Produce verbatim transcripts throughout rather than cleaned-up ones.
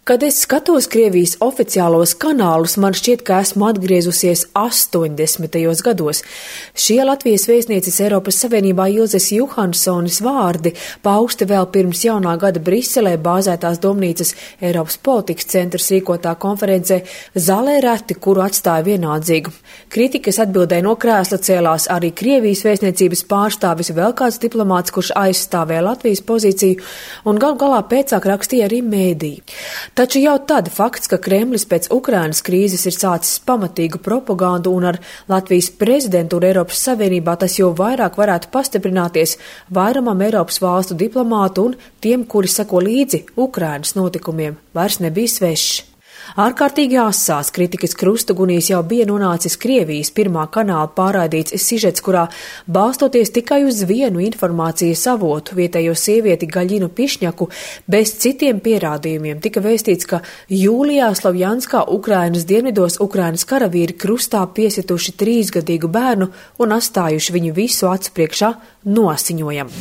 Kad es skatos Krievijas oficiālos kanālus, man šķiet, ka esmu atgriezusies astoņdesmitajos gados. Šie Latvijas vēstnieces Eiropas Savienībā Ilzes Juhansones vārdi pausti vēl pirms jaunā gada Briselē bāzētās domnīcas Eiropas politikas centrs rīkotā konferencē Zālē reti, kuru atstāja vienādzīgu. Kritikas atbildēja no krēsla cēlās arī Krievijas vēstniecības pārstāvis, vēl kāds diplomāts, kurš aizstāvēja Latvijas pozīciju, un gal galā pēcāk rakstīja arī mēdīji. Taču jau tad fakts, ka Kremlis pēc Ukrainas krīzes ir sācis pamatīgu propagandu un ar Latvijas prezidentūru Eiropas Savienībā, tas jau vairāk varētu pastiprināties vairumam Eiropas valstu diplomātu un tiem, kuri seko līdzi Ukrainas notikumiem, vairs nebija svešs. Ārkārtīgi asās kritikas krustagunīs jau bija nonācis Krievijas pirmā kanāla pārraidīts sižets, kurā balstoties tikai uz vienu informācijas avotu, vietējo sievieti Gaļinu Pišņaku, bez citiem pierādījumiem tika vēstīts, ka jūlijā Slovjanskā Ukrainas dienvidos Ukrainas karavīri krustā piesituši trīsgadīgu bērnu un atstājuši viņu visu acu priekšā nosiņojam.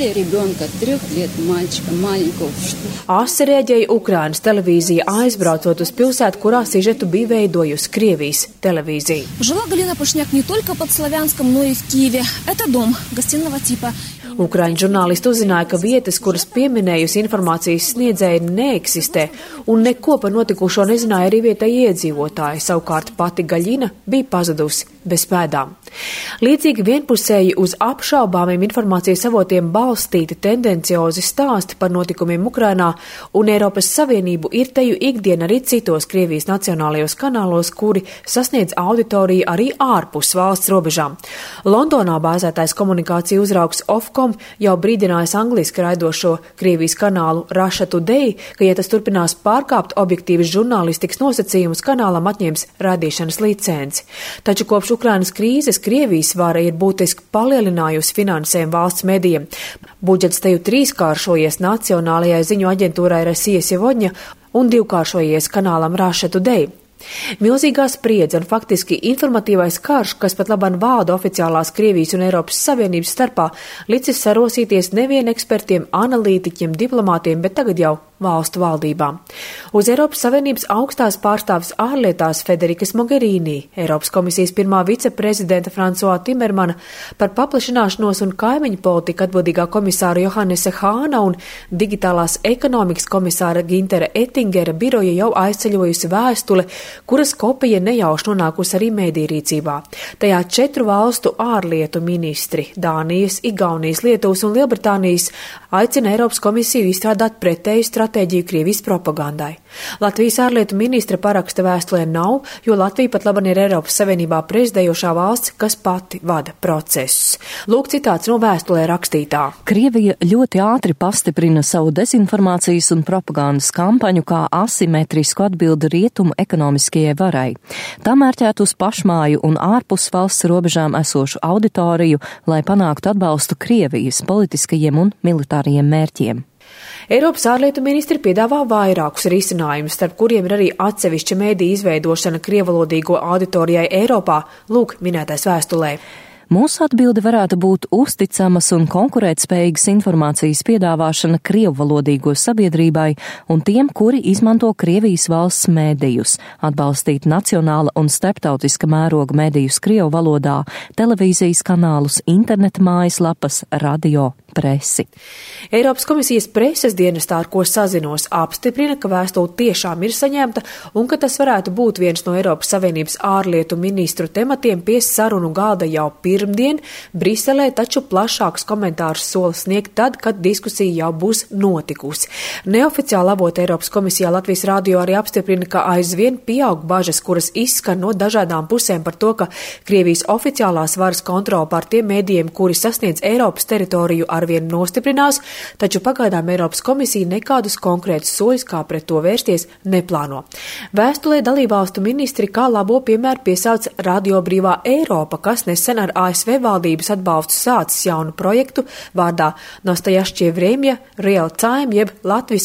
Asi reaģēja Ukrainas televīzija, aizbraucot uz pilsētu, kurā sižetu bija veidojusi Krievijas televīzija. Жила Галина Пышняк не только под Славянском, но и в Киеве. Это дом гостиного типа. Ukraiņu žurnālisti uzzināja, ka vietas, kuras pieminējusi informācijas sniedzēji, neeksistē, un neko par notikušo nezināja arī vietēji iedzīvotāji. Savukārt pati Gaļina bija pazudusi bez pēdām. Līdzīgi vienpusēji uz apšaubāmiem informācijas avotiem balstīti tendenciozi stāsti par notikumiem Ukrainā un Eiropas Savienību ir teju ikdiena arī citos Krievijas nacionālajos kanālos, kuri sasniedz auditoriju arī ārpus valsts robežām. Londonā bāzētais komunikācija uzraugs Ofcom jau brīdinājis angliski raidošo Krievijas kanālu Russia Today, ka, ja tas turpinās pārkāpt objektīvas žurnālistikas nosacījumus, kanālam atņems raidīšanas licenci. Taču kopš Ukrainas krīzes Krievijas vara ir būtiski palielinājusi finansējumu valsts medijiem. Budžets teju trīskāršojies nacionālajai ziņu aģentūrai Rasija Sevodņa un divkāršojies kanālam Russia Today. Milzīgā spriedze un faktiski informatīvais karš, kas pat labāk vāda oficiālās Krievijas un Eiropas Savienības starpā, licis sarosīties nevien ekspertiem, analītiķiem, diplomātiem, bet tagad jau valstu valdībām. Uz Eiropas Savienības augstās pārstāvis ārlietās Federikas Mogherini, Eiropas komisijas pirmā viceprezidenta Fransuā Timermana, par paplašināšanos un kaimiņu politiku atbildīgā komisāra Johannesa Hāna un digitālās ekonomikas komisāra Gintera Ettingera biroja jau aizceļojusi vēstule, kuras kopija nejauši nonākusi arī mēdīju rīcībā. Tajā četru valstu ārlietu ministri – Dānijas, Igaunijas, Lietuvas un Lielbritānijas – aicina Eiropas komisiju izstrādāt pretēju stratēģiju Krievijas propagandai. Latvijas ārlietu ministra paraksta vēstulē nav, jo Latvija pat laban ir Eiropas Savienībā prezidējošā valsts, kas pati vada procesus. Lūk citāts no vēstulē rakstītā. Krievija ļoti ātri pastiprina savu dezinformācijas un propagandas kampaņu kā asimetrisku atbildi rietumu ekonomiskajai varai. Tā mērķēt uz pašmāju un ārpus valsts robežām esošu auditoriju, lai panāktu atbalstu Krievijas politiskajiem un militārajiem mērķiem. Eiropas ārlietu ministri piedāvā vairākus risinājumus, starp kuriem ir arī atsevišķa mēdīju izveidošana krievalodīgo auditorijai Eiropā, lūk minētais vēstulē. Mūsu atbilde varētu būt uzticamas un konkurētspējīgas informācijas piedāvāšana krievvalodīgo sabiedrībai un tiem, kuri izmanto Krievijas valsts mēdījus, atbalstīt nacionāla un starptautiska mēroga mēdījus krievu valodā, televīzijas kanālus, interneta mājaslapas, radio, presi. Eiropas komisijas preses dienestā, ar ko sazinos, apstiprina, ka vēstule tiešām ir saņemta un ka tas varētu būt viens no Eiropas Savienības ārlietu ministru tematiem pie sarunu galda jau pirmdien Briselē, taču plašāks komentārus sola sniegt tad, kad diskusija jau būs notikusi. Neoficiāli avoti Eiropas komisijā Latvijas radio arī apstiprina, ka aizvien pieaug bažas, kuras izskan no dažādām pusēm par to, ka Krievijas oficiālās varas kontrola pār tiem mēdījiem, kuri sasniedz Eiropas teritoriju, arvien nostiprinās, taču pagaidām Eiropas komisija nekādus konkrētus soļus, kā pret to vērsties, neplāno. Vēstulē dalībvalstu ministri kā labo piemēru piesauc Radio Brīvā Eiropa, kas nesen ar A S V valdības atbalstu sācis jaunu projektu vārdā Nastajašķie Vremja Real Time, jeb latviski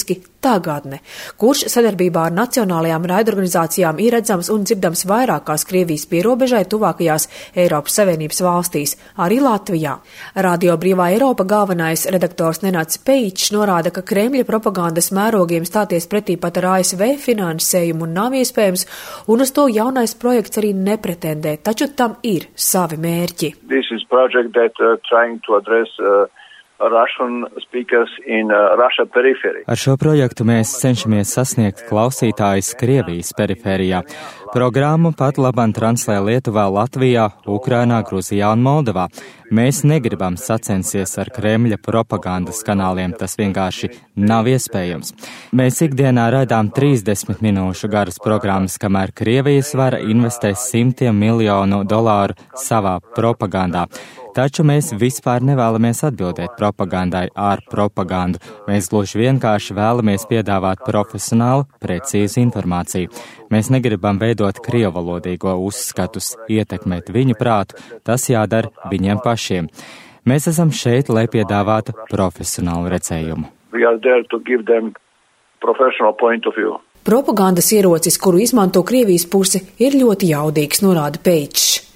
tagadne, kurš sadarbībā ar nacionālajām raidorganizācijām ir redzams un dzirdams vairākās Krievijas pierobežai tuvākajās Eiropas Savienības valstīs, arī Latvijā. Radio Brīvā Eiropa galvenais redaktors Nenāds Peičs norāda, ka Kremļa propagandas mērogiem stāties pretī pat ar A S V finansējumu nav iespējams, un uz to jaunais projekts arī nepretendē, taču tam ir savi mērķi. This is project that uh, trying to address uh, Russian speakers in uh, Russia periphery. Ar šo projektu mēs cenšamies sasniegt klausītājus Krievijas perifērijā. Programmu pat labam translē Lietuvā, Latvijā, Ukrainā, Gruzijā un Moldovā. Mēs negribam sacensties ar Kremļa propagandas kanāliem, tas vienkārši nav iespējams. Mēs ikdienā raidām trīsdesmit minūšu garas programmas, kamēr Krievijas vara investē simtiem miljonu dolāru savā propagandā. Taču mēs vispār nevēlamies atbildēt propagandai ar propagandu. Mēs gluži vienkārši vēlamies piedāvāt profesionālu, precīzu informāciju. Mēs negribam veidot krievalodīgo uzskatus, ietekmēt viņu prātu, tas jādara viņiem pašiem. Mēs esam šeit, lai piedāvātu profesionālu redzējumu. Propagandas ierocis, kuru izmanto Krievijas puse, ir ļoti jaudīgs, norāda Peičs.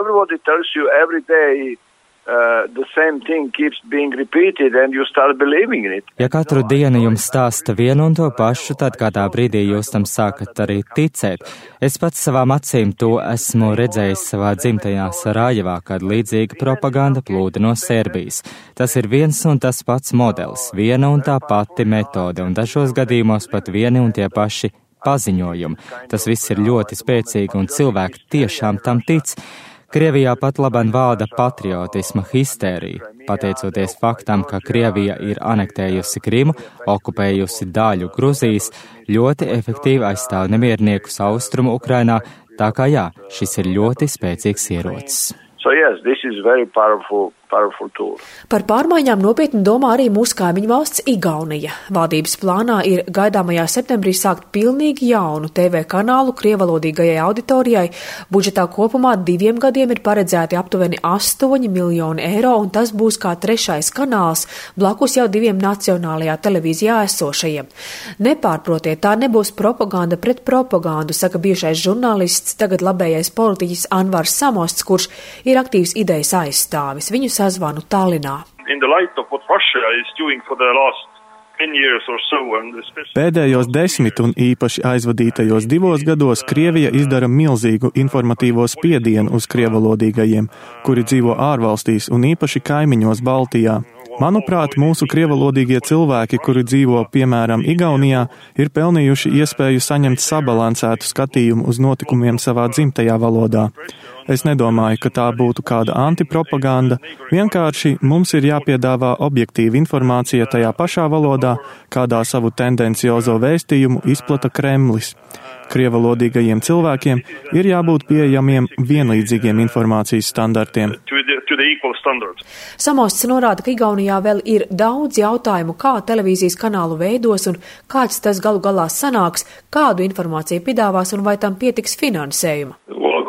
Uh, the same thing keeps being repeated and you start believing in it. Ja katru dienu jums stāsta vienu un to pašu, tad kādā brīdī jūs tam sākat arī ticēt. Es pats savām acīm to esmu redzējis savā dzimtajā Sarajevā, kad līdzīga propaganda plūda no Serbijas. Tas ir viens un tas pats modelis, viena un tā pati metode un dažos gadījumos pat vieni un tie paši paziņojumi. Tas viss ir ļoti spēcīgi un cilvēki tiešām tam tic. Krievijā pat laban valda patriotisma histērija, pateicoties faktam, ka Krievija ir anektējusi Krimu, okupējusi daļu Gruzijas, ļoti efektīvi aizstāv nemierniekus austrumu Ukrainā, tā kā jā, šis ir ļoti spēcīgs ierocis. So yes, this is very powerful, powerful tool. Par pārmaiņām nopietni domā arī mūsu kaimiņu valsts Igaunija. Valdības plānā ir gaidāmajā septembrī sākt pilnīgi jaunu T V kanālu krievalodīgajai auditorijai. Budžetā kopumā diviem gadiem ir paredzēti aptuveni astoņi miljoni eiro, un tas būs kā trešais kanāls blakus jau diviem nacionālajā televīzijā esošajiem. Nepārprotiet, tā nebūs propaganda pret propagandu, saka bijušais žurnālists, tagad labējais politiķis Anvars Samosts, kurš ir aktīvs idejas aizstāvis. Viņu sazvanu Tallinā. Pēdējos desmit un īpaši aizvadītajos divos gados Krievija izdara milzīgu informatīvo spiedienu uz krievalodīgajiem, kuri dzīvo ārvalstīs un īpaši kaimiņos Baltijā. Manuprāt, mūsu krievalodīgie cilvēki, kuri dzīvo, piemēram, Igaunijā, ir pelnījuši iespēju saņemt sabalansētu skatījumu uz notikumiem savā dzimtajā valodā. Es nedomāju, ka tā būtu kāda antipropaganda, vienkārši mums ir jāpiedāvā objektīva informācija tajā pašā valodā, kādā savu tendenciozo vēstījumu izplata Kremlis. Krievalodīgajiem cilvēkiem ir jābūt pieejamiem vienlīdzīgiem informācijas standartiem. Samosts norāda, ka Igaunijā vēl ir daudz jautājumu, kā televīzijas kanālu veidos un kāds tas galu galā sanāks, kādu informāciju piedāvās un vai tam pietiks finansējuma.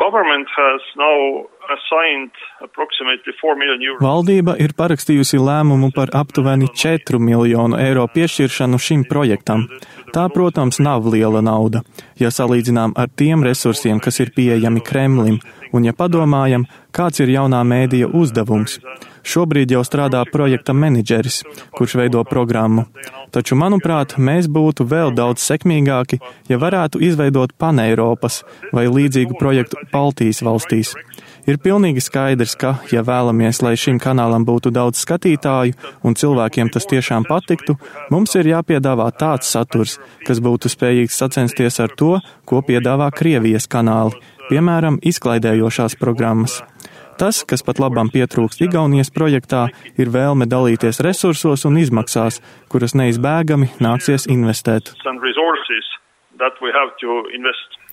Valdība ir parakstījusi lēmumu par aptuveni četru miljonu eiro piešķiršanu šim projektam. Tā, protams, nav liela nauda, ja salīdzinām ar tiem resursiem, kas ir pieejami Kremlim, un ja padomājam, kāds ir jaunā mēdīja uzdevums. Šobrīd jau strādā projekta menedžeris, kurš veido programmu. Taču, manuprāt, mēs būtu vēl daudz sekmīgāki, ja varētu izveidot paneiropas vai līdzīgu projektu Baltijas valstīs. Ir pilnīgi skaidrs, ka, ja vēlamies, lai šim kanālam būtu daudz skatītāju un cilvēkiem tas tiešām patiktu, mums ir jāpiedāvā tāds saturs, kas būtu spējīgs sacensties ar to, ko piedāvā Krievijas kanāli, piemēram, izklaidējošās programmas. Tas, kas pat labam pietrūkst Igaunijas projektā, ir vēlme dalīties resursos un izmaksās, kuras neizbēgami nāksies investēt.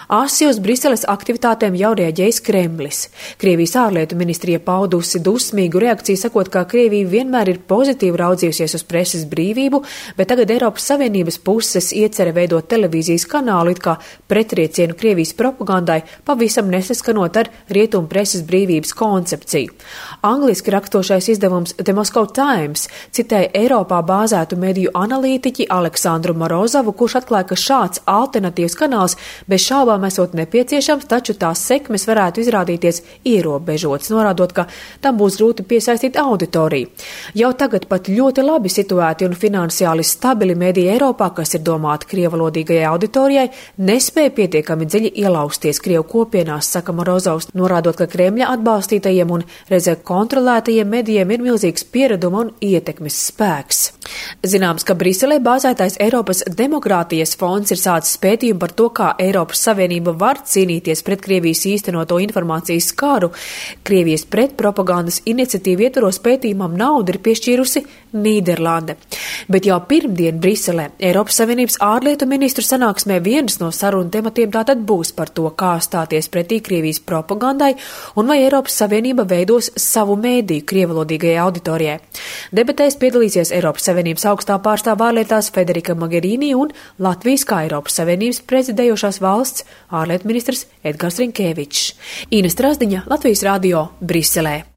Asi uz Briseles aktivitātēm jau rēģējis Kremlis. Krievijas ārlietu ministrija paudusi dusmīgu reakciju, sakot, ka Krievija vienmēr ir pozitīvi raudzījusies uz preses brīvību, bet tagad Eiropas Savienības puses iecerē veidot televīzijas kanālu it kā pretriecienu Krievijas propagandai, pavisam nesaskanot ar rietumu preses brīvības koncepciju. Angliski rakstošais izdevums The Moscow Times citēja Eiropā bāzētu mediju analītiķi Aleksandru Morozovu, kurš atklāja, ka šāds alternatīvs kanāls bez šaubām esot nepieciešams, taču tās sekmes varētu izrādīties ierobežotas, norādot, ka tam būs grūti piesaistīt auditoriju. Jau tagad pat ļoti labi situēti un finansiāli stabili mediji Eiropā, kas ir domāti krievalodīgajai auditorijai, nespēja pietiekami dziļi ielausties Krievu kopienās, saka Morozovs, norādot, ka Kremļa atbalstītajiem un reizē kontrolētajiem medijiem ir milzīgs piereduma un ietekmes spēks. Zināms, ka Briselē bāzētais Eiropas demokrātijas fonds ir sācis pētījumu par to, kā Eiropas Savienība var cīnīties pret Krievijas īstenoto informācijas karu. Krievijas pretpropagandas iniciatīvu ietvaros pētījumam naudu ir piešķīrusi Nīderlande. Bet jau pirmdien Briselē Eiropas Savienības ārlietu ministru sanāksmē viens no sarunu tematiem tātad būs par to, kā stāties pretī Krievijas propagandai un vai Eiropas Savienība veidos savu mēdīju krievalodīgajai auditorijai. Debatēs piedalīsies Eiropas Savienības augstā pārstāvā ārlietās Federika Mogherini un Latvijas kā Eiropas Savienības prezidējošās valsts ārlietu ministrs Edgars Rinkēvičs. Ines Trasdiņa, Latvijas radio, Briselē.